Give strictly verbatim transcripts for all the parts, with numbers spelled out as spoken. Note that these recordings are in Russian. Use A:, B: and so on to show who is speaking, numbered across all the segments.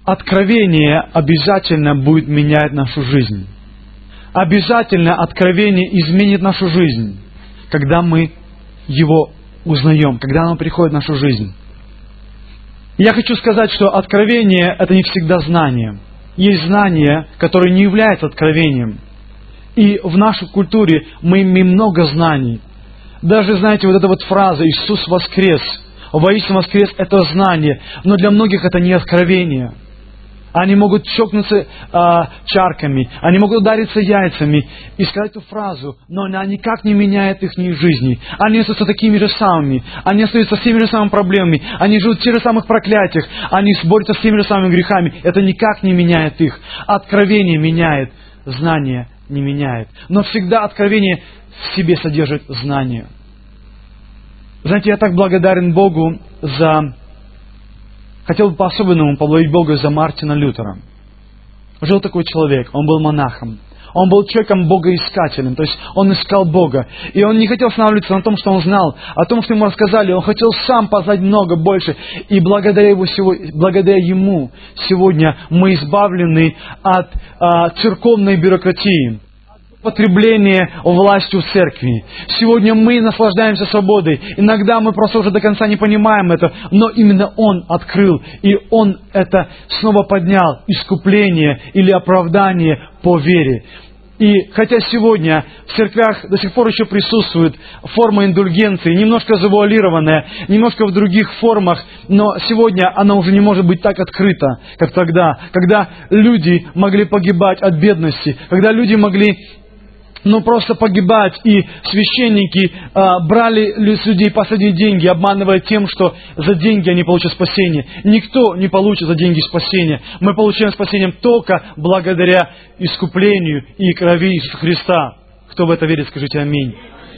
A: откровение обязательно будет менять нашу жизнь. Обязательно откровение изменит нашу жизнь, когда мы его узнаем, когда оно приходит в нашу жизнь. Я хочу сказать, что откровение – это не всегда знание. Есть знания, которые не являются откровением. И в нашей культуре мы имеем много знаний. Даже, знаете, вот эта вот фраза «Иисус воскрес», «Воистину воскрес» – это знание, но для многих это не откровение. Они могут чокнуться а, чарками, они могут удариться яйцами и сказать эту фразу, но она никак не меняет их жизни. Они остаются такими же самыми, они остаются с теми же самыми проблемами, они живут в тех же самых проклятиях, они борются с теми же самыми грехами. Это никак не меняет их. Откровение меняет, знание не меняет. Но всегда откровение в себе содержит знание. Знаете, я так благодарен Богу за... Хотел бы по-особенному поблагодарить Бога за Мартина Лютера. Жил такой человек, он был монахом. Он был человеком богоискателем, то есть он искал Бога. И он не хотел останавливаться на том, что он знал, о том, что ему рассказали. Он хотел сам познать много больше. И благодаря, его, благодаря ему сегодня мы избавлены от а, церковной бюрократии, потребление властью церкви. Сегодня мы наслаждаемся свободой. Иногда мы просто уже до конца не понимаем это, но именно Он открыл, и Он это снова поднял, искупление или оправдание по вере. И хотя сегодня в церквях до сих пор еще присутствует форма индульгенции, немножко завуалированная, немножко в других формах, но сегодня она уже не может быть так открыта, как тогда, когда люди могли погибать от бедности, когда люди могли ну, просто погибать, и священники а, брали с людей последние деньги, обманывая тем, что за деньги они получат спасение. Никто не получит за деньги спасение. Мы получаем спасение только благодаря искуплению и крови Иисуса Христа. Кто в это верит, скажите аминь.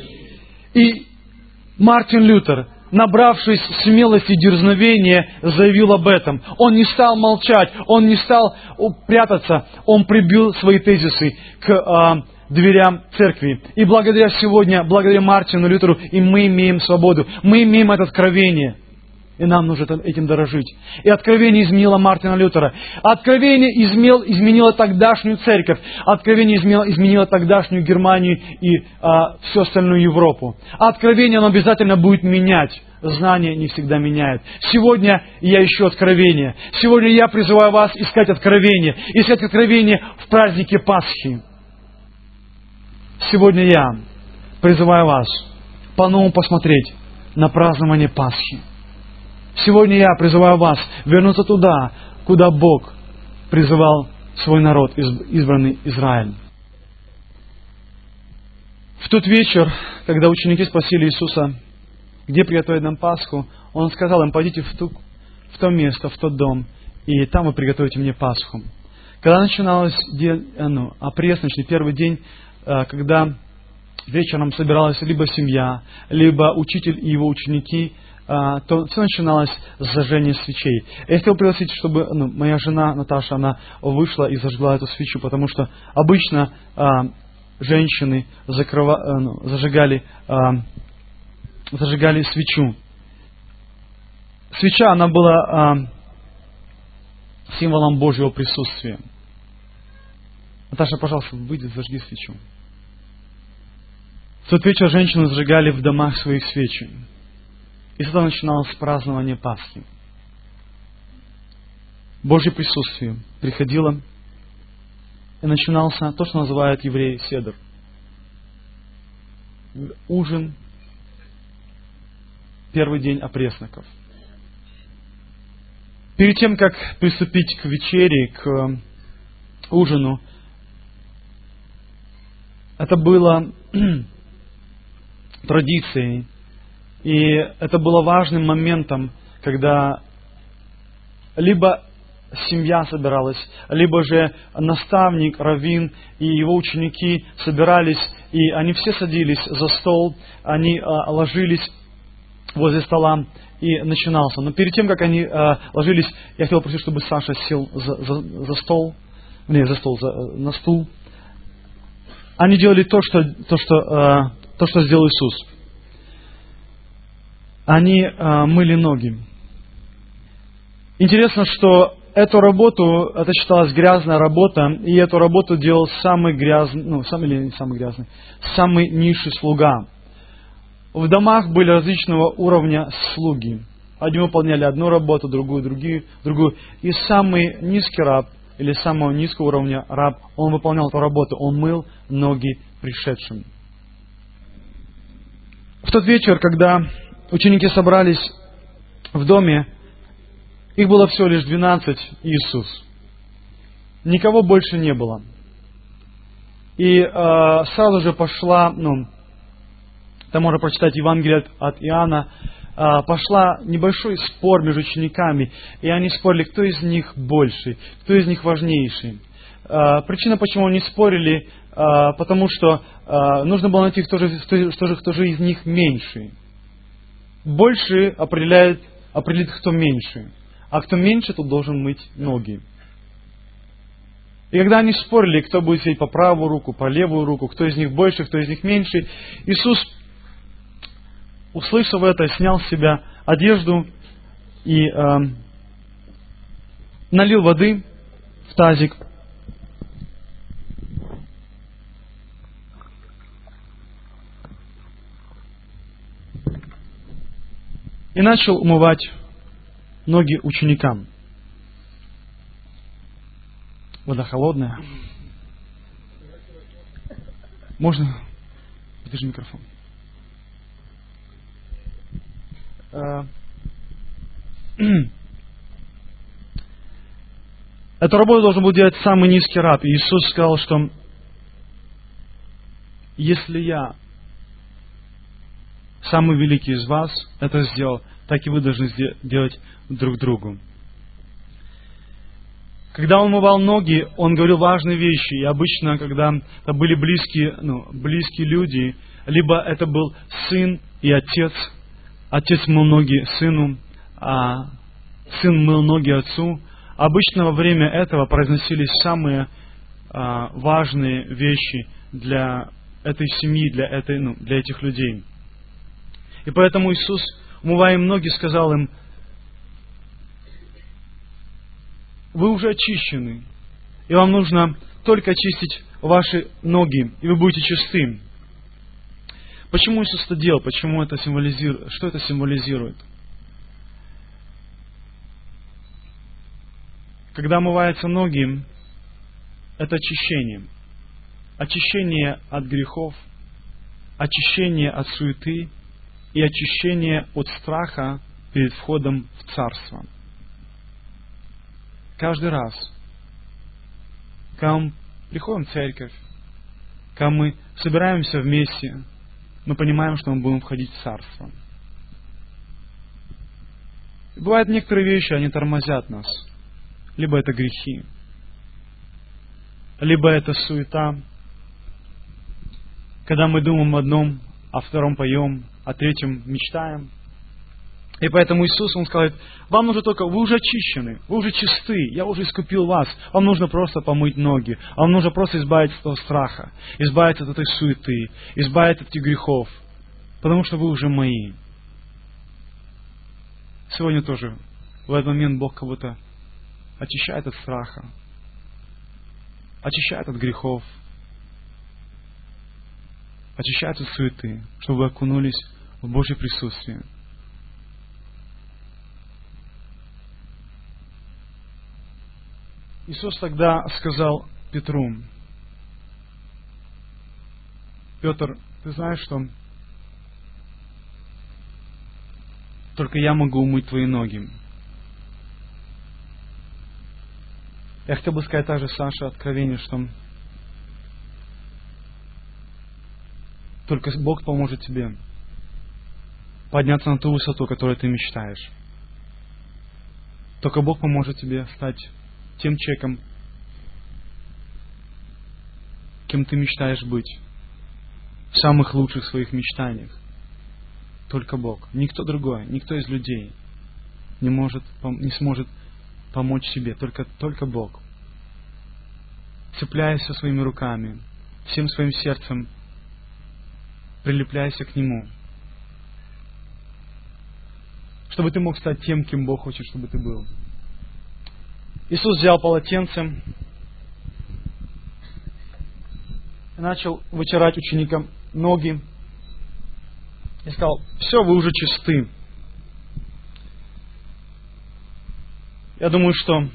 A: И Мартин Лютер, набравшись смелости и дерзновения, заявил об этом. Он не стал молчать, он не стал прятаться, он прибил свои тезисы к а, дверям церкви. И благодаря сегодня, благодаря Мартину Лютеру, и мы имеем свободу. Мы имеем это откровение. И нам нужно этим дорожить. И откровение изменило Мартина Лютера. Откровение изменило, изменило тогдашнюю церковь. Откровение изменило, изменило тогдашнюю Германию и а, всю остальную Европу. Откровение, оно обязательно будет менять. Знание не всегда меняет. Сегодня я ищу откровение. Сегодня я призываю вас искать откровение. Искать откровение в празднике Пасхи. Сегодня я призываю вас по-новому посмотреть на празднование Пасхи. Сегодня я призываю вас вернуться туда, куда Бог призывал свой народ, избранный Израиль. В тот вечер, когда ученики спросили Иисуса, где приготовить нам Пасху, Он сказал им: пойдите в, ту, в то место, в тот дом, и там вы приготовите мне Пасху. Когда начиналось день, ну, опресночный первый день, когда вечером собиралась либо семья, либо учитель и его ученики, то все начиналось с зажжения свечей. Я хотел пригласить, чтобы ну, моя жена Наташа, она вышла и зажгла эту свечу, потому что обычно а, женщины закрыва, а, ну, зажигали, а, зажигали свечу. Свеча, она была а, символом Божьего присутствия. Наташа, пожалуйста, выйди, зажги свечу. В тот вечер женщины зажигали в домах своих свечи. И тогда начиналось празднование Пасхи. Божье присутствие приходило, и начинался то, что называют евреи седр. Ужин, первый день опресноков. Перед тем, как приступить к вечере, к ужину, это было традицией, и это было важным моментом, когда либо семья собиралась, либо же наставник, раввин и его ученики собирались, и они все садились за стол, они а, ложились возле стола, и начинался. Но перед тем, как они а, ложились, я хотел просить, чтобы Саша сел за, за, за стол, не, за стол, за, на стул. Они делали то, что, то, что, а, то, что сделал Иисус. Они а, мыли ноги. Интересно, что эту работу, это считалась грязная работа, и эту работу делал самый грязный, ну, самый или не самый грязный, самый низший слуга. В домах были различного уровня слуги. Одни выполняли одну работу, другую, другие, другую. И самый низкий раб, или самого низкого уровня раб, он выполнял эту работу, он мыл ноги пришедшим. В тот вечер, когда ученики собрались в доме, их было всего лишь двенадцать, Иисус. Никого больше не было. И э, сразу же пошла, ну, там можно прочитать Евангелие от, от Иоанна, э, пошла небольшой спор между учениками, и они спорили, кто из них больше, кто из них важнейший. Э, причина, почему они спорили, э, потому что э, нужно было найти, кто же, кто, кто, же, кто же из них меньший. Больше определяет, определит, кто меньше. А кто меньше, тот должен мыть ноги. И когда они спорили, кто будет сидеть по правую руку, по левую руку, кто из них больше, кто из них меньше, Иисус, услышав это, снял с себя одежду и э, налил воды в тазик. И начал умывать ноги ученикам. Вода холодная. Можно? Подержи микрофон. Эту работу должен был делать самый низкий раб. И Иисус сказал, что если я, самый великий из вас, это сделал, так и вы должны делать друг другу. Когда он умывал ноги, он говорил важные вещи. И обычно, когда это были близкие, ну, близкие люди, либо это был сын и отец, отец мыл ноги сыну, а сын мыл ноги отцу, обычно во время этого произносились самые а, важные вещи для этой семьи, для, этой, ну, для этих людей. И поэтому Иисус, умывая им ноги, сказал им: вы уже очищены, и вам нужно только очистить ваши ноги, и вы будете чисты. Почему Иисус это делал? Почему это символизирует? Что это символизирует? Когда омываются ноги, это очищение. Очищение от грехов, очищение от суеты и очищение от страха перед входом в Царство. Каждый раз, когда мы приходим в церковь, когда мы собираемся вместе, мы понимаем, что мы будем входить в Царство. И бывают некоторые вещи, они тормозят нас. Либо это грехи, либо это суета, когда мы думаем о одном, о втором поем, о третьем мечтаем. И поэтому Иисус, Он сказал: вам нужно только, вы уже очищены, вы уже чисты, я уже искупил вас, вам нужно просто помыть ноги, вам нужно просто избавиться от этого страха, избавиться от этой суеты, избавиться от этих грехов, потому что вы уже мои. Сегодня тоже в этот момент Бог как будто очищает от страха, очищает от грехов, очищает от суеты, чтобы вы окунулись в Божье присутствие. Иисус тогда сказал Петру: Петр, ты знаешь, что только я могу умыть твои ноги. Я хотел бы сказать также, Саша, откровение, что только Бог поможет тебе подняться на ту высоту, которую ты мечтаешь. Только Бог поможет тебе стать тем человеком, кем ты мечтаешь быть, в самых лучших своих мечтаниях. Только Бог. Никто другой, никто из людей не может, не сможет помочь себе. Только, только Бог. Цепляйся своими руками, всем своим сердцем прилепляйся к Нему, чтобы ты мог стать тем, кем Бог хочет, чтобы ты был. Иисус взял полотенце и начал вытирать ученикам ноги. И сказал: все, вы уже чисты. Я думаю, что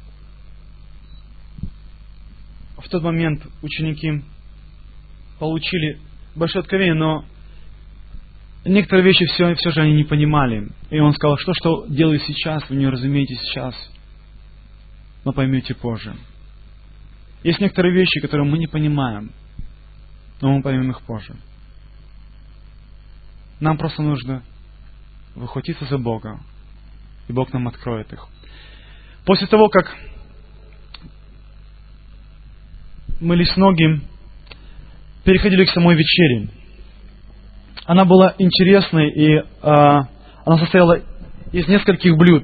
A: в тот момент ученики получили большое откровение, но некоторые вещи все, все же они не понимали. И он сказал: что, что делаю сейчас, вы не разумеете сейчас, но поймете позже. Есть некоторые вещи, которые мы не понимаем, но мы поймем их позже. Нам просто нужно выхватиться за Бога, и Бог нам откроет их. После того, как мылись ноги, переходили к самой вечере. Она была интересной, и э, она состояла из нескольких блюд.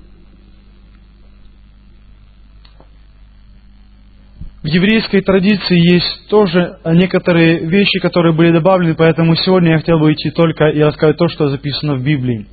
A: В еврейской традиции есть тоже некоторые вещи, которые были добавлены, поэтому сегодня я хотел бы идти только и рассказать то, что записано в Библии.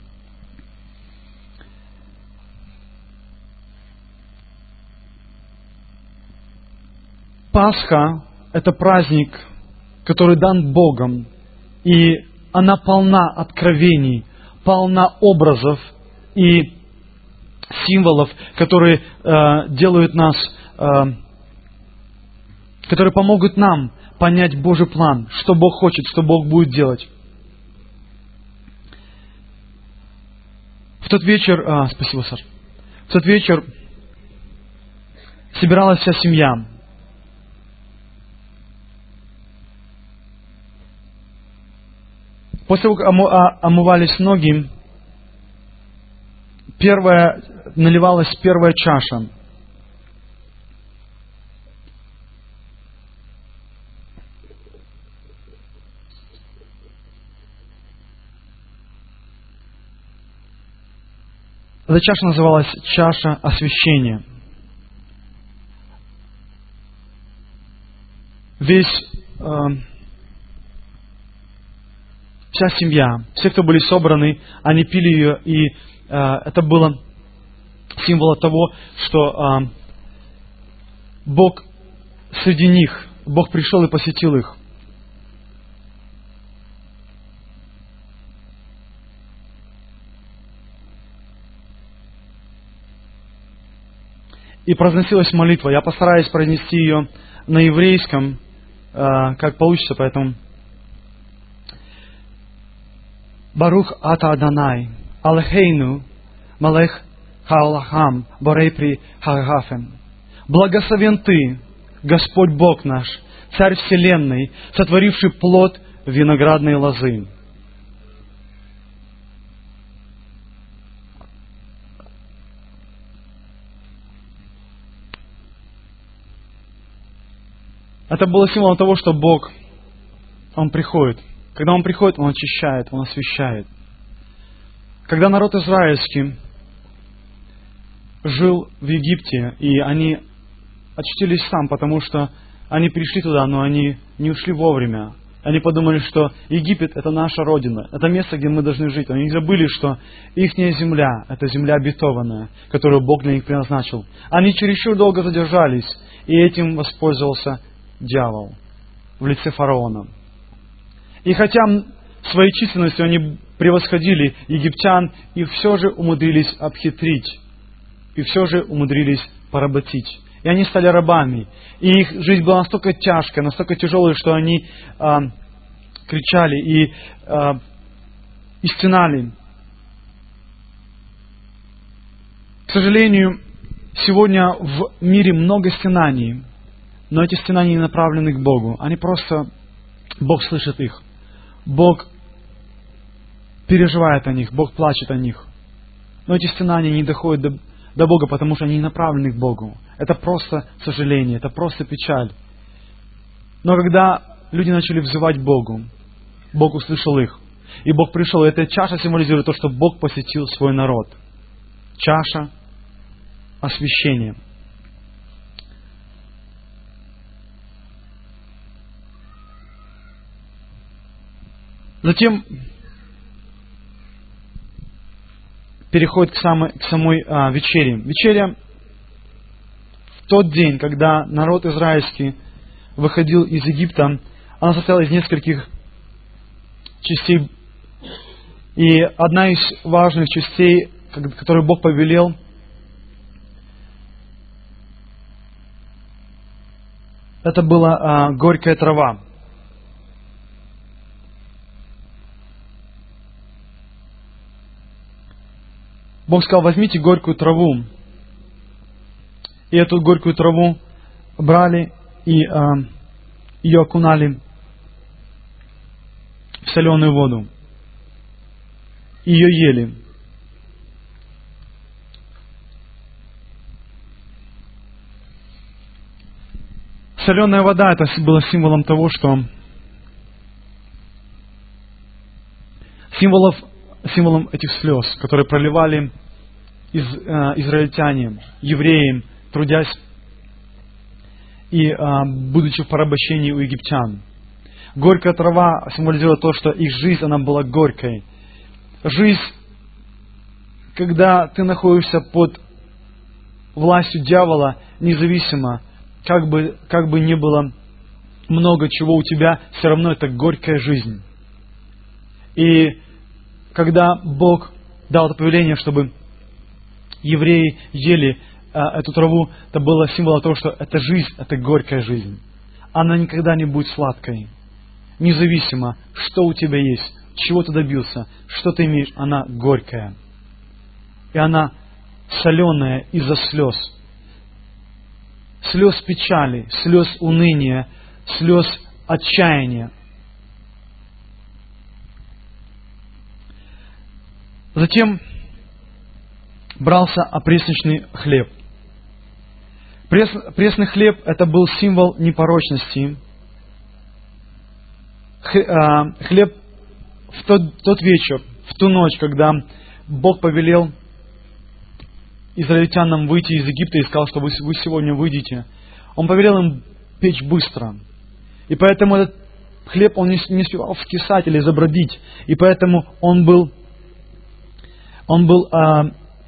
A: Пасха – это праздник, который дан Богом, и она полна откровений, полна образов и символов, которые э, делают нас, э, которые помогут нам понять Божий план, что Бог хочет, что Бог будет делать. В тот вечер, а, спасибо, Саш, в тот вечер собиралась вся семья. После того, как омывались ноги, первая, наливалась первая чаша. Эта чаша называлась чаша освящения. Весь, э, вся семья, все, кто были собраны, они пили ее, и э, это было символом того, что э, Бог среди них, Бог пришел и посетил их. И произносилась молитва. Я постараюсь произнести ее на еврейском, э, как получится, поэтому. Барух ата Адонай, Алехейну, Малех хаолахам, Борей при хагафен. Благословен Ты, Господь Бог наш, Царь Вселенной, сотворивший плод виноградной лозы. Это было символом того, что Бог, Он приходит. Когда Он приходит, Он очищает, Он освящает. Когда народ израильский жил в Египте, и они очутились там, потому что они пришли туда, но они не ушли вовремя. Они подумали, что Египет – это наша родина, это место, где мы должны жить. Они забыли, что их земля – это земля обетованная, которую Бог для них предназначил. Они чересчур долго задержались, и этим воспользовался дьявол в лице фараона. И хотя своей численностью они превосходили египтян, их все же умудрились обхитрить, и все же умудрились поработить. И они стали рабами. И их жизнь была настолько тяжкая, настолько тяжелая, что они а, кричали и, а, и стенали. К сожалению, сегодня в мире много стенаний, но эти стенания не направлены к Богу. Они просто... Бог слышит их. Бог переживает о них. Бог плачет о них. Но эти стенания не доходят до, до Бога, потому что они не направлены к Богу. Это просто сожаление, это просто печаль. Но когда люди начали взывать Богу, Бог услышал их. И Бог пришел. И эта чаша символизирует то, что Бог посетил свой народ. Чаша освящения. Затем переходит к самой, к самой а, вечере. Вечеря В тот день, когда народ израильский выходил из Египта, она состояла из нескольких частей. И одна из важных частей, которую Бог повелел, это была а, горькая трава. Бог сказал: возьмите горькую траву. И эту горькую траву брали и а, ее окунали в соленую воду. И ее ели. Соленая вода — это было символом того, что символов, символом этих слез, которые проливали из, э, израильтяне, евреи, трудясь и э, будучи в порабощении у египтян. Горькая трава символизирует то, что их жизнь, она была горькой. Жизнь, когда ты находишься под властью дьявола, независимо, как бы, как бы ни было много чего у тебя, все равно это горькая жизнь. И когда Бог дал это повеление, чтобы евреи ели а, эту траву, это было символом того, что эта жизнь, это горькая жизнь. Она никогда не будет сладкой. Независимо, что у тебя есть, чего ты добился, что ты имеешь, она горькая. И она соленая из-за слез. Слез печали, слез уныния, слез отчаяния. Затем брался опресничный хлеб. Прес, пресный хлеб — это был символ непорочности. Хлеб в тот, тот вечер, в ту ночь, когда Бог повелел израильтянам выйти из Египта и сказал, что вы, вы сегодня выйдете, Он повелел им печь быстро. И поэтому этот хлеб, он не, не успевал вскисать или забродить. И поэтому он был, он был а,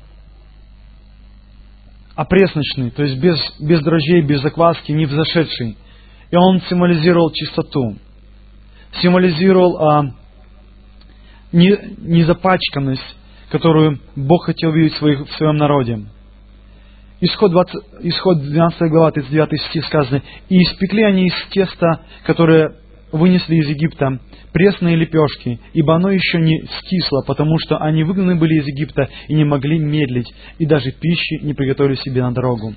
A: опресночный, то есть без, без дрожжей, без закваски, не взошедший. И он символизировал чистоту, символизировал а, не, незапачканность, которую Бог хотел видеть в, своих, в своем народе. Исход, двадцать, исход двенадцатая глава, тридцать девятый стих сказано: «И испекли они из теста, которое вынесли из Египта, пресные лепешки, ибо оно еще не скисло, потому что они выгнаны были из Египта и не могли медлить, и даже пищи не приготовили себе на дорогу».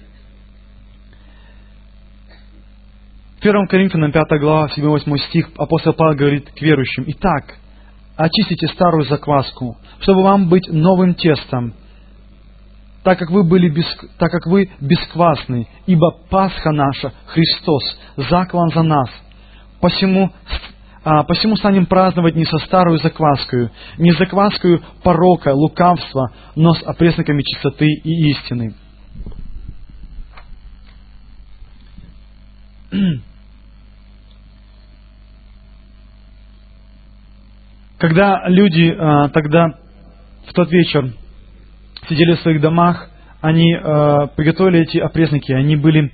A: В первом Коринфянам пятая глава, седьмой-восьмой стих, апостол Павел говорит к верующим: «Итак, очистите старую закваску, чтобы вам быть новым тестом, так как вы были без, так как вы бесквасны, ибо Пасха наша, Христос, заклан за нас. Посему, а, посему станем праздновать не со старую закваскою, не закваскою порока, лукавства, но с опресноками чистоты и истины». Когда люди а, тогда, в тот вечер, сидели в своих домах, они а, приготовили эти опресноки, они были,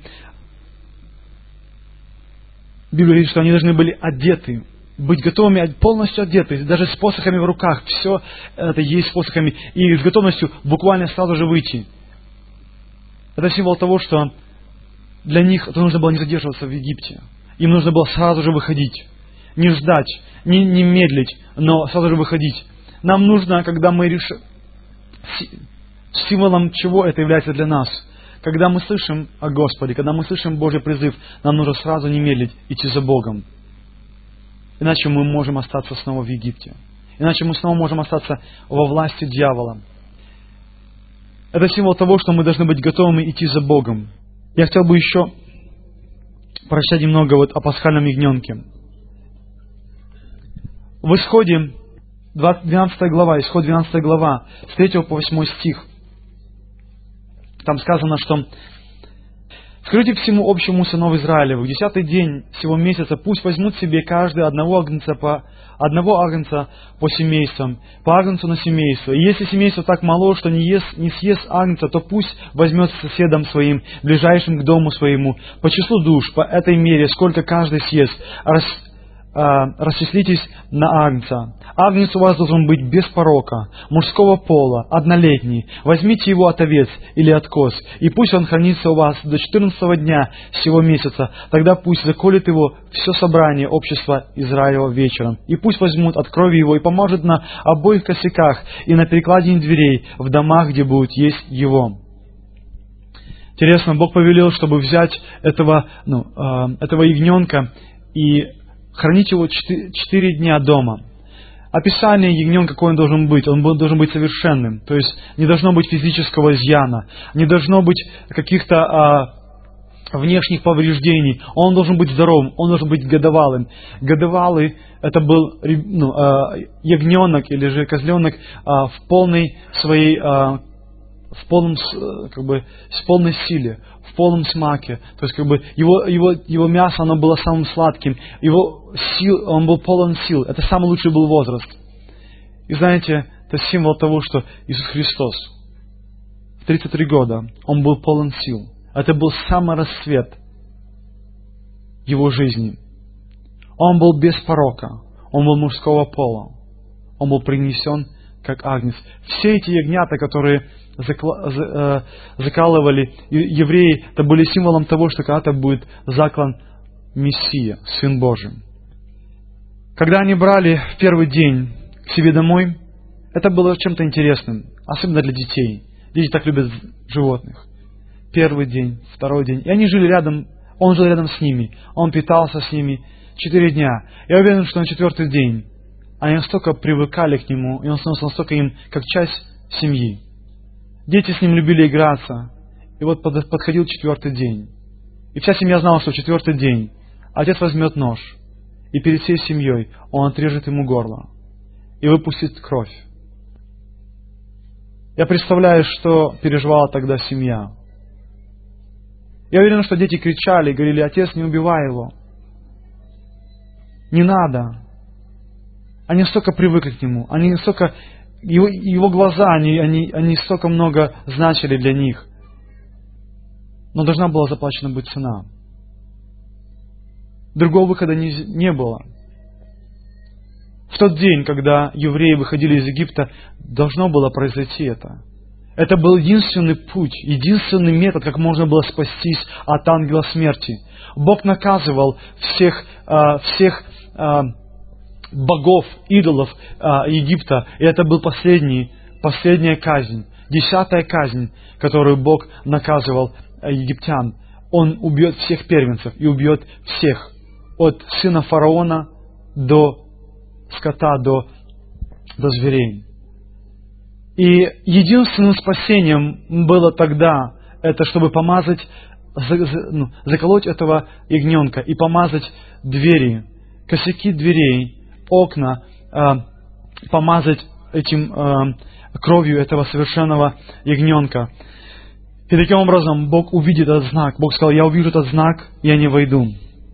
A: Библия говорит, что они должны были одеты, быть готовыми, полностью одеты, даже с посохами в руках, все это есть с посохами, и с готовностью буквально сразу же выйти. Это символ того, что для них это нужно было не задерживаться в Египте, им нужно было сразу же выходить. Не ждать, не, не медлить, но сразу же выходить. Нам нужно, когда мы решим, символом чего это является для нас, когда мы слышим о Господе, когда мы слышим Божий призыв, нам нужно сразу не медлить, идти за Богом. Иначе мы можем остаться снова в Египте. Иначе мы снова можем остаться во власти дьявола. Это символ того, что мы должны быть готовыми идти за Богом. Я хотел бы еще прочитать немного вот о пасхальном ягненке. В Исходе, двенадцатая глава, Исход двенадцатая глава, с третьего по восьмой стих, там сказано, что Скажите всему общему сынов Израилеву, в десятый день сего месяца пусть возьмут себе каждый одного агнца по, одного агнца по семействам, по агнцу на семейство. И если семейство так мало, что не, ест, не съест агнца, то пусть возьмет с соседом своим, ближайшим к дому своему, по числу душ, по этой мере, сколько каждый съест. Рас, а, расчислитесь на агнца. Агнец у вас должен быть без порока, мужского пола, однолетний. Возьмите его от овец или от коз, и пусть он хранится у вас до четырнадцатого дня сего месяца. Тогда пусть заколет его все собрание общества Израилева вечером. И пусть возьмут от крови его и помажут на обоих косяках и на перекладине дверей в домах, где будет есть его. Интересно, Бог повелел, чтобы взять этого, ну, э, этого ягненка и хранить его четыре дня дома. Описание ягненка, какой он должен быть, он должен быть совершенным. То есть не должно быть физического изъяна, не должно быть каких-то а, внешних повреждений. Он должен быть здоровым, он должен быть годовалым. Годовалый — это был ну, а, ягненок или же козленок а, в полной своей, а, в полном, как бы, с полной силе, в полном смаке. То есть как бы его, его, его мясо, оно было самым сладким, его сил, он был полон сил. Это самый лучший был возраст. И знаете, это символ того, что Иисус Христос в тридцать три года, он был полон сил. Это был самый расцвет его жизни. Он был без порока, он был мужского пола, он был принесен как агнец. Все эти ягнята, которые закалывали евреи, это были символом того, что когда-то будет заклан Мессия, Сын Божий. Когда они брали в первый день к себе домой, это было чем-то интересным, особенно для детей. Дети так любят животных. Первый день, второй день. И они жили рядом, он жил рядом с ними, он питался с ними четыре дня. Я уверен, что на четвертый день они настолько привыкали к нему, и он становился настолько им как часть семьи. Дети с ним любили играться. И вот подходил четвертый день. И вся семья знала, что в четвертый день отец возьмет нож, и перед всей семьей он отрежет ему горло и выпустит кровь. Я представляю, что переживала тогда семья. Я уверен, что дети кричали и говорили: отец, не убивай его. Не надо. Они столько привыкли к нему. Они столько... Его, его глаза, они, они, они столько много значили для них. Но должна была заплачена быть цена. Другого выхода не, не было. В тот день, когда евреи выходили из Египта, должно было произойти это. Это был единственный путь, единственный метод, как можно было спастись от ангела смерти. Бог наказывал всех, всех богов, идолов Египта, и это был последний, последняя казнь, десятая казнь, которую Бог наказывал египтян. Он убьет всех первенцев и убьет всех, от сына фараона до скота, до, до зверей. И единственным спасением было тогда, это чтобы помазать, ну, заколоть этого ягненка и помазать двери, косяки дверей, окна, э, помазать этим э, кровью этого совершенного ягненка. И таким образом Бог увидит этот знак. Бог сказал: я увижу этот знак, я не войду.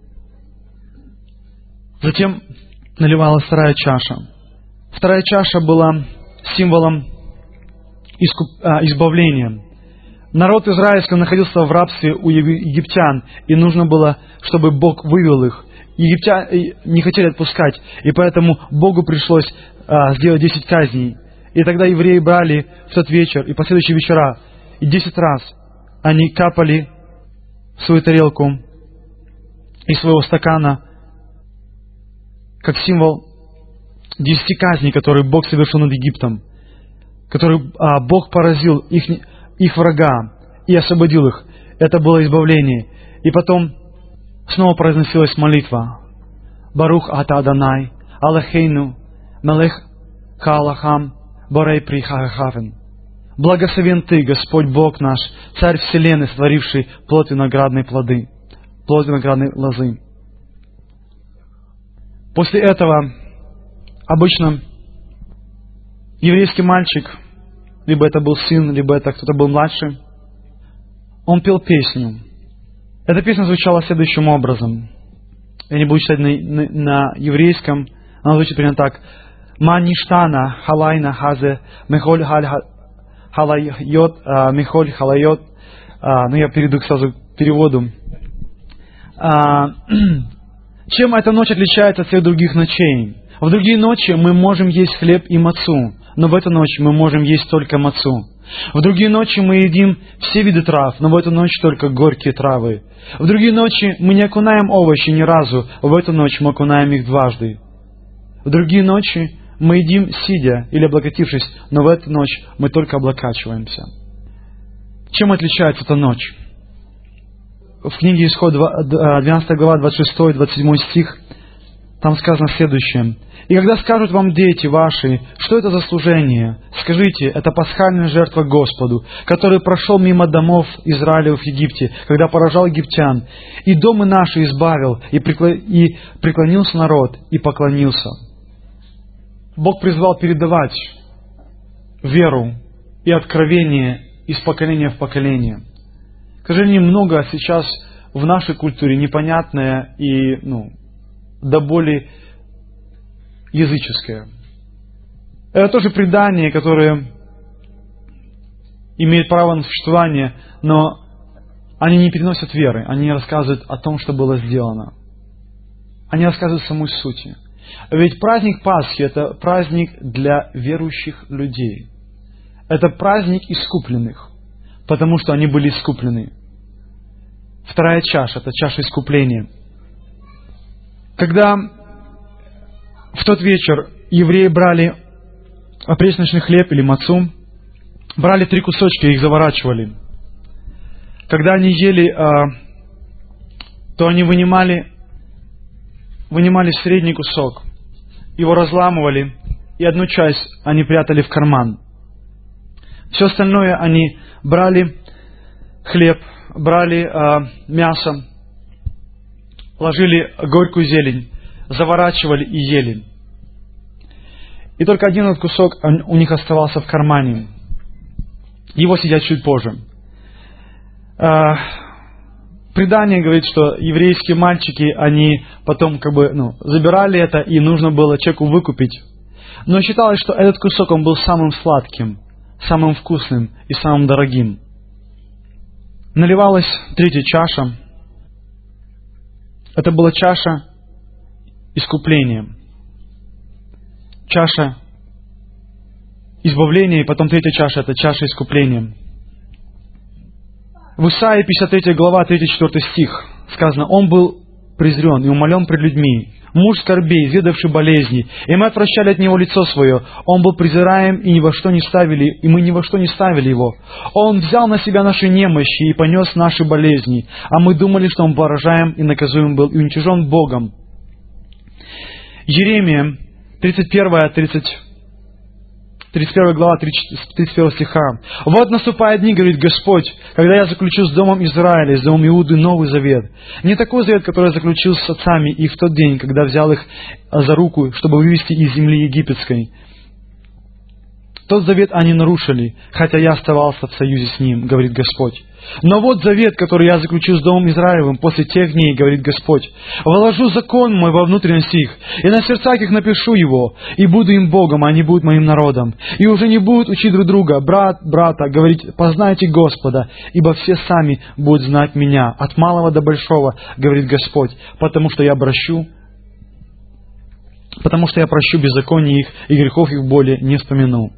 A: Затем наливалась вторая чаша. Вторая чаша была символом искуп, а, избавления. Народ израильский находился в рабстве у египтян, и нужно было, чтобы Бог вывел их. Египтяне не хотели отпускать, и поэтому Богу пришлось а, сделать десять казней. И тогда евреи брали в тот вечер и последующие вечера, и десять раз они капали в свою тарелку из своего стакана, как символ десяти казней, которые Бог совершил над Египтом, который а, Бог поразил их, их врага и освободил их. Это было избавление. И потом снова произносилась молитва: Барух ата Адонай, Аллахейну, Мелех Хаалахам, Борей Прихахавен. Благословен Ты, Господь Бог наш, Царь Вселенной, сотворивший плод виноградной плоды, плод виноградной лозы. После этого обычно еврейский мальчик, либо это был сын, либо это кто-то был младше, он пел песню. Эта песня звучала следующим образом. Я не буду читать на, на, на еврейском. Она звучит примерно так. Маништана халайна хазе мехоль халайот мехоль халайот. Ну, я перейду сразу к переводу. А, чем эта ночь отличается от всех других ночей? В другие ночи мы можем есть хлеб и мацу, но в эту ночь мы можем есть только мацу. В другие ночи мы едим все виды трав, но в эту ночь только горькие травы. В другие ночи мы не окунаем овощи ни разу, в эту ночь мы окунаем их дважды. В другие ночи мы едим сидя или облокотившись, но в эту ночь мы только облокачиваемся. Чем отличается эта ночь? В книге Исход двенадцатая глава, двадцать шестой двадцать седьмой стих, там сказано следующее. «И когда скажут вам дети ваши, что это за служение, скажите, это пасхальная жертва Господу, который прошел мимо домов Израилевых в Египте, когда поражал египтян, и домы наши избавил, и, прекло... и преклонился народ, и поклонился». Бог призвал передавать веру и откровение из поколения в поколение. К сожалению, много сейчас в нашей культуре непонятное и ну, до боли языческое. Это тоже предания, которые имеют право на существование, но они не переносят веры, они не рассказывают о том, что было сделано. Они рассказывают самой сути. Ведь праздник Пасхи – это праздник для верующих людей. Это праздник искупленных, потому что они были искуплены. Вторая чаша – это чаша искупления. Когда в тот вечер евреи брали опресночный хлеб или мацу, брали три кусочка и их заворачивали. Когда они ели, то они вынимали, вынимали средний кусок, его разламывали, и одну часть они прятали в карман. Все остальное они брали хлеб, брали э, мясо, ложили горькую зелень, заворачивали и ели. И только один этот кусок у них оставался в кармане. Его съедят чуть позже. Э, предание говорит, что еврейские мальчики, они потом как бы ну, забирали это, и нужно было человеку выкупить. Но считалось, что этот кусок он был самым сладким, самым вкусным и самым дорогим. Наливалась третья чаша. Это была чаша искупления. Чаша избавления, и потом третья чаша – это чаша искупления. В Исаии пятьдесят третья глава, третий-четвёртый стих сказано: «Он был презрен и умолен пред людьми, муж скорбей, изведавший болезни, и мы отвращали от него лицо свое. Он был презираем, и ни во что не ставили, и мы ни во что не ставили его. Он взял на себя наши немощи и понес наши болезни, а мы думали, что он поражаем и наказуем был, и уничижен Богом». Иеремия, тридцать первая, тридцать, тридцать первая глава, тридцать первого стиха. «Вот наступают дни, говорит Господь, когда я заключу с домом Израиля, с домом Иуды новый завет. Не такой завет, который я заключил с отцами их в тот день, когда взял их за руку, чтобы вывести из земли египетской. Тот завет они нарушили, хотя я оставался в союзе с ним, говорит Господь. Но вот завет, который я заключу с домом Израилевым после тех дней, говорит Господь. Вложу закон мой во внутренность их, и на сердцах их напишу его, и буду им Богом, а они будут моим народом. И уже не будут учить друг друга, брат, брата, говорить, познайте Господа, ибо все сами будут знать меня, от малого до большого, говорит Господь, потому что я прощу, потому что я прощу беззаконие их, и грехов их более не вспомяну».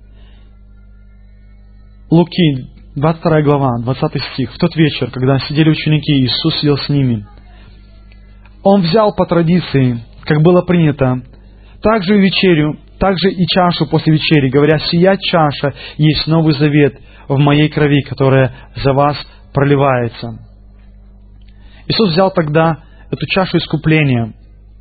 A: Луки, двадцать вторая глава, двадцатый стих. «В тот вечер, когда сидели ученики, Иисус сидел с ними. Он взял по традиции, как было принято, также и вечерю, также и чашу после вечери, говоря: сия чаша есть новый завет в моей крови, которая за вас проливается». Иисус взял тогда эту чашу искупления.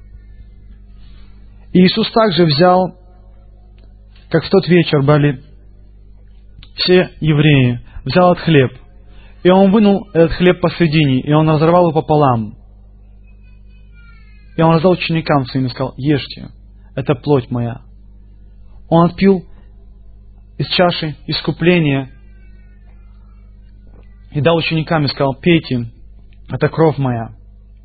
A: И Иисус также взял, как в тот вечер брали все евреи, взял этот хлеб, и Он вынул этот хлеб посредине, и Он разорвал его пополам. И Он раздал ученикам своим и сказал: ешьте, это плоть моя. Он отпил из чаши искупления и дал ученикам и сказал: пейте, Это кровь моя.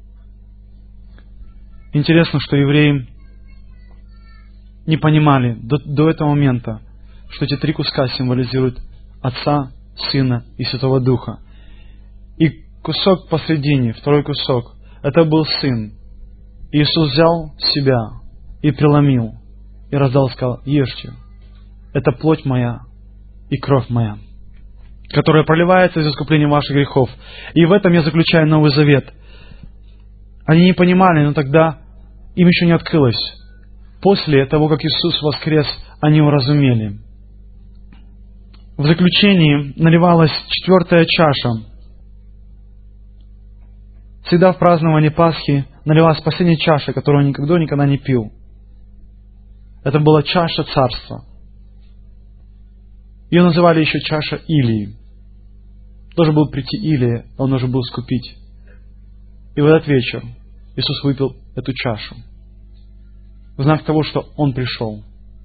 A: Интересно, что евреи не понимали до, до этого момента, что эти три куска символизируют Отца, Сына и Святого Духа. И кусок посредине, второй кусок, это был Сын. Иисус взял себя и преломил, и раздал, сказал: ешьте, это плоть моя и кровь моя, которая проливается из искупления ваших грехов. И в этом я заключаю Новый Завет. Они не понимали, но тогда им еще не открылось. После того, как Иисус воскрес, они уразумели. В заключении наливалась четвертая чаша. Всегда в праздновании Пасхи наливалась последняя чаша, которую он никогда никогда не пил. Это была чаша царства. Ее называли еще чаша Илии. Должен был прийти Илия, он должен был скупить. И в этот вечер Иисус выпил эту чашу. В знак того, что Он пришел.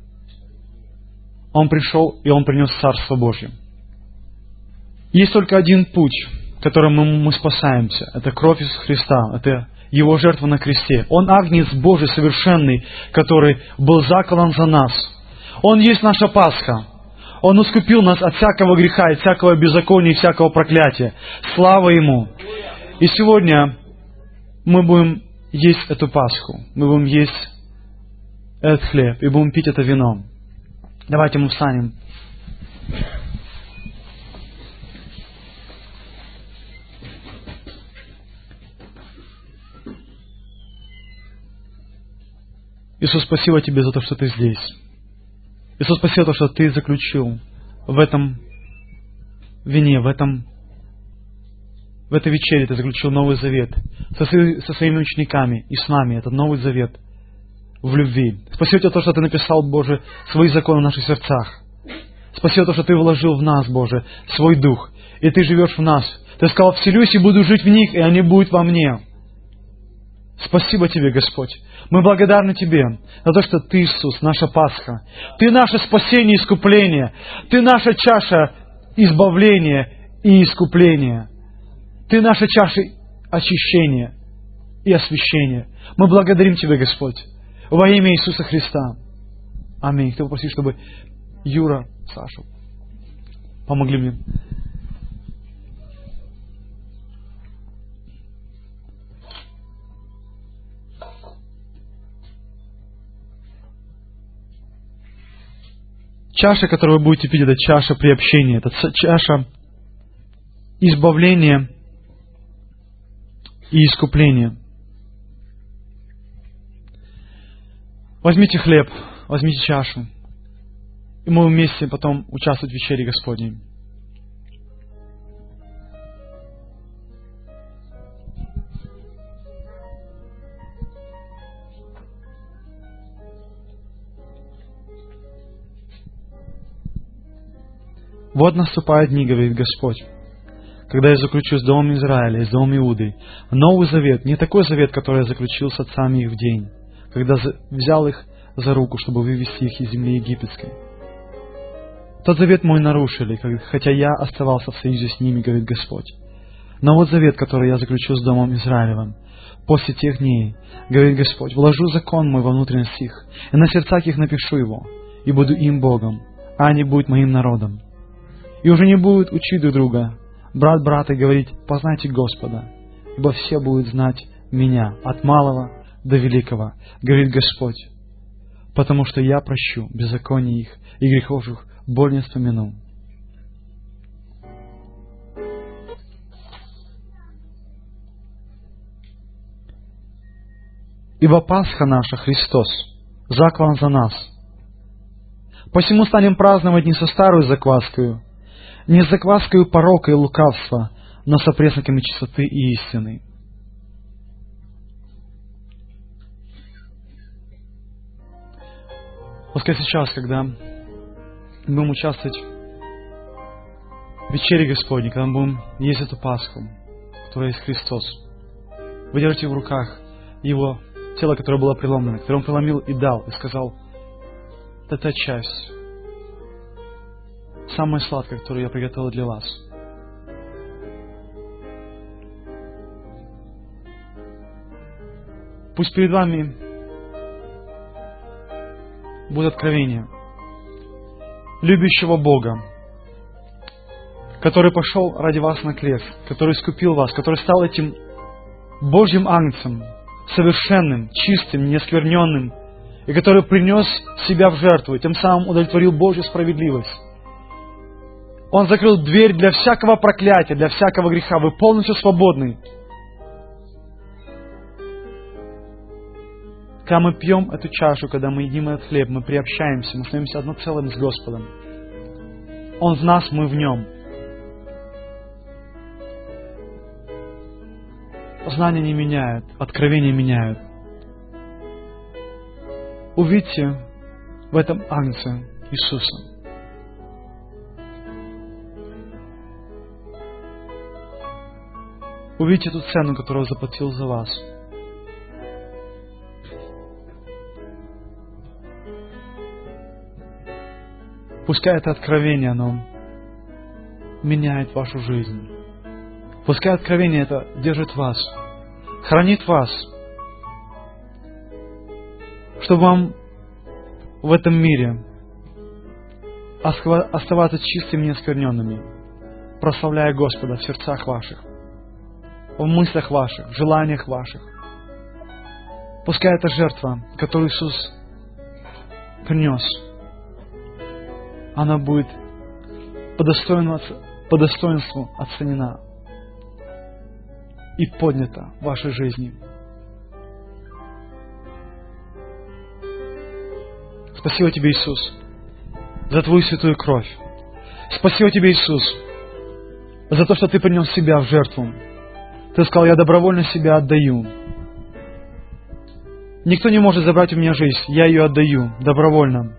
A: Он пришел, и Он принес Царство Божье. Есть только один путь, которым мы, мы спасаемся. Это кровь Иисуса Христа. Это Его жертва на кресте. Он Агнец Божий совершенный, который был заколон за нас. Он есть наша Пасха. Он искупил нас от всякого греха, от всякого беззакония и всякого проклятия. Слава Ему! И сегодня мы будем есть эту Пасху. Мы будем есть этот хлеб и будем пить это вино. Давайте мы встанем. Иисус, спасибо Тебе за то, что Ты здесь. Иисус, спасибо за то, что Ты заключил в этом вине, в этом в этой вечере Ты заключил Новый Завет со, со своими учениками и с нами. Это Новый Завет в любви. Спасибо Тебе за то, что Ты написал, Боже, свои законы в наших сердцах. Спасибо за то, что Ты вложил в нас, Боже, свой Дух. И Ты живешь в нас. Ты сказал: вселюсь и буду жить в них, и они будут во мне. Спасибо Тебе, Господь. Мы благодарны Тебе за то, что Ты, Иисус, наша Пасха. Ты наше спасение и искупление. Ты наша чаша избавления и искупления. Ты наша чаша очищения и освящения. Мы благодарим Тебя, Господь, во имя Иисуса Христа. Аминь. Кто попросит, чтобы Юра, Саша помогли мне. Чаша, которую вы будете пить, это чаша приобщения, это чаша избавления и искупления. Возьмите хлеб, возьмите чашу, и мы вместе потом участвовать в вечере Господней. Вот наступают дни, говорит Господь, когда я заключу с домом Израиля и с домом Иуды новый завет, не такой завет, который я заключил с отцами их в день, когда взял их за руку, чтобы вывести их из земли египетской. Тот завет мой нарушили, хотя я оставался в союзе с ними, говорит Господь. Но вот завет, который я заключу с домом Израилевым, после тех дней, говорит Господь, вложу закон мой во внутренность их, и на сердцах их напишу его, и буду им Богом, а они будут моим народом. И уже не будут учить друг друга, брат брата, говорить: познайте Господа, ибо все будут знать меня, от малого до великого, говорит Господь, потому что я прощу беззаконие их, и грехов их боль не вспомяну. Ибо Пасха наша, Христос, заклан за нас. Посему станем праздновать не со старую закваскою, не с закваскою порока и лукавства, но со пресноками чистоты и истины. Пускай сейчас, когда мы будем участвовать в вечере Господней, когда мы будем есть эту Пасху, которая есть Христос, вы держите в руках Его тело, которое было преломлено, которое Он преломил и дал, и сказал: это та часть, самое сладкое, которое я приготовил для вас. Пусть перед вами будет откровение любящего Бога, который пошел ради вас на крест, который искупил вас, который стал этим Божьим агнцем, совершенным, чистым, неоскверненным, и который принес себя в жертву, и тем самым удовлетворил Божью справедливость. Он закрыл дверь для всякого проклятия, для всякого греха. Вы полностью свободны. Когда мы пьем эту чашу, когда мы едим этот хлеб, мы приобщаемся, мы становимся одно целым с Господом. Он в нас, мы в Нем. Знания не меняют, откровения меняют. Увидьте в этом агнце Иисуса. Увидьте ту цену, которую Он заплатил за вас. Пускай это откровение, оно меняет вашу жизнь. Пускай откровение это держит вас, хранит вас, чтобы вам в этом мире оставаться чистыми и неоскверненными, прославляя Господа в сердцах ваших, в мыслях ваших, в желаниях ваших. Пускай эта жертва, которую Иисус принес, она будет по достоинству, по достоинству оценена и поднята в вашей жизни. Спасибо Тебе, Иисус, за Твою святую кровь. Спасибо Тебе, Иисус, за то, что Ты принес себя в жертву. Ты сказал: я добровольно себя отдаю. Никто не может забрать у меня жизнь, я ее отдаю добровольно.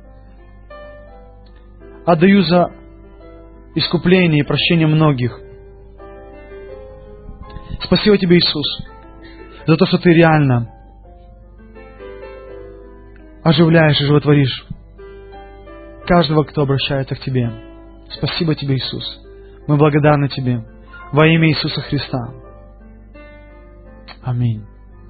A: Отдаю за искупление и прощение многих. Спасибо Тебе, Иисус, за то, что Ты реально оживляешь и животворишь каждого, кто обращается к Тебе. Спасибо Тебе, Иисус. Мы благодарны Тебе во имя Иисуса Христа. Аминь.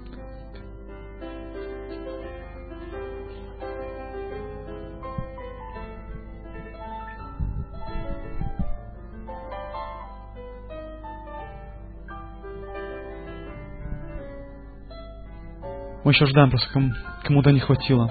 A: Мы еще ждаем, просто кому- кому-то не хватило.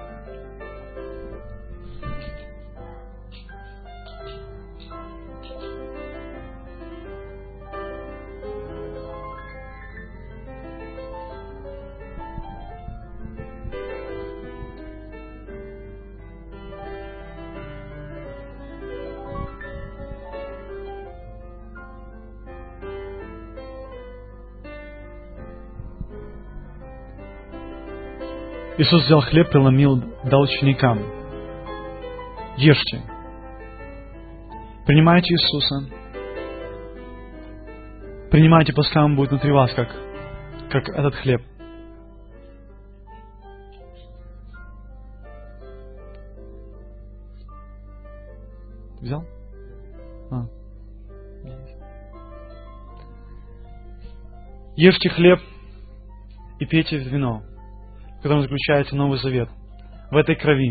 A: Иисус взял хлеб, преломил, дал ученикам. Ешьте. Принимайте Иисуса. Принимайте, пускай Он будет внутри вас, как, как этот хлеб. Взял? А. Ешьте хлеб и пейте вино, в котором заключается Новый Завет, в этой крови.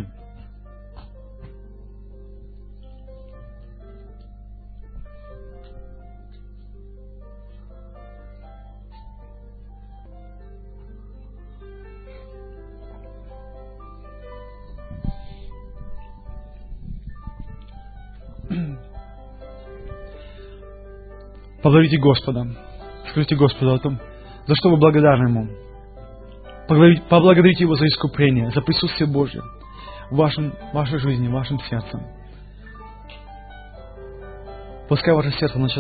A: Поблагодарите Господа. Скажите Господу о том, за что вы благодарны Ему. Поблагодарите Его за искупление, за присутствие Божье в вашем, вашей жизни, в вашем сердце. Пускай ваше сердце оно сейчас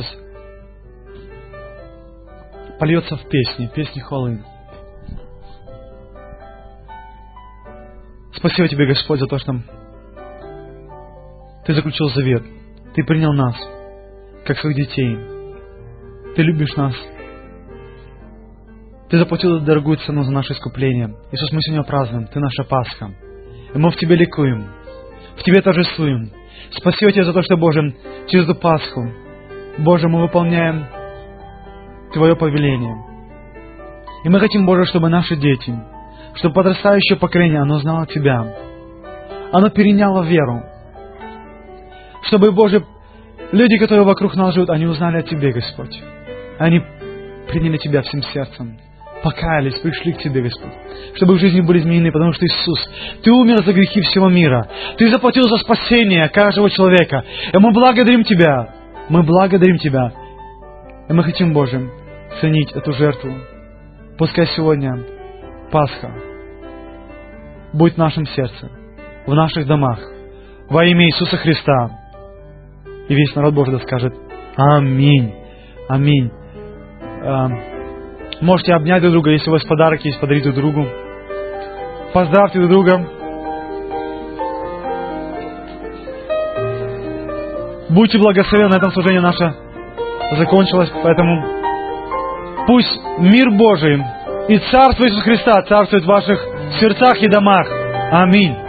A: польется в песни, песни хвалы. Спасибо Тебе, Господь, за то, что Ты заключил завет. Ты принял нас, как своих детей. Ты любишь нас. Ты заплатил дорогую цену за наше искупление. Иисус, мы сегодня празднуем. Ты наша Пасха. И мы в Тебе ликуем. В Тебе торжествуем. Спасибо Тебе за то, что, Боже, через эту Пасху, Боже, мы выполняем Твое повеление. И мы хотим, Боже, чтобы наши дети, чтобы подрастающее поколение, оно знало Тебя. Оно переняло веру. Чтобы, Боже, люди, которые вокруг нас живут, они узнали о Тебе, Господь. Они приняли Тебя всем сердцем. Покаялись, пришли к Тебе, Господь. Чтобы их жизни были изменены, потому что Иисус, Ты умер за грехи всего мира. Ты заплатил за спасение каждого человека. И мы благодарим Тебя. Мы благодарим Тебя. И мы хотим, Боже, ценить эту жертву. Пускай сегодня Пасха будет в нашем сердце, в наших домах, во имя Иисуса Христа. И весь народ Божий да скажет Аминь. Аминь. Можете обнять друг друга, если у вас подарок есть, подарить друг другу. Поздравьте друг друга. Будьте благословенны, на этом служение наше закончилось, поэтому пусть мир Божий и Царство Иисуса Христа царствует в ваших сердцах и домах. Аминь.